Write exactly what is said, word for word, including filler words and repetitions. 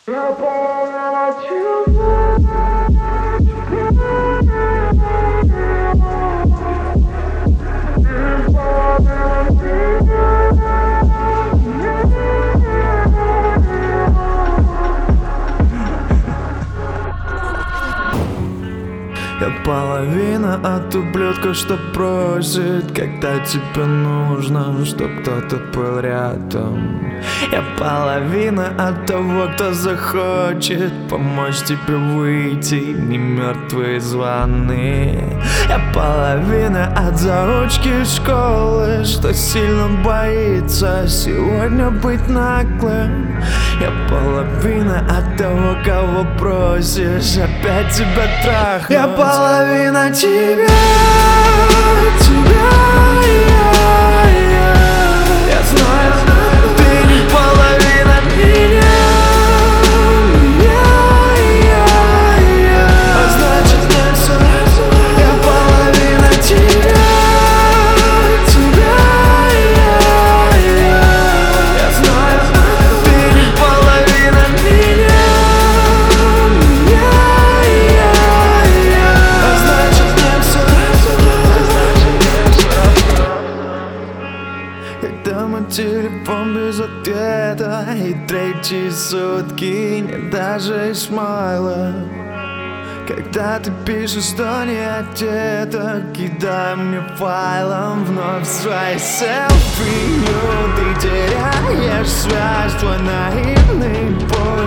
Я полна тебя. Я половина от ублюдка, что просит, когда тебе нужно, чтоб кто-то был рядом. Я половина от того, кто захочет помочь тебе выйти, не мертвые звоны. Я половина от заучки школы, что сильно боится сегодня быть наглым. Я половина от того, кого просишь опять тебя трахнуть. Я половина тебя, тебя, я, я. Я знаю, ты не половина меня, меня, я, я. А значит не все равно. Я половина тебя, тебя, я, я. Я знаю, ты не половина меня, меня, я, я. А значит не все равно. Когда мой телефон без ответа, и третьи сутки нет даже исмайла. Когда ты пишешь, что не одета, кидай мне файлом вновь свои селфи. Ты теряешь связь, твой наивный путь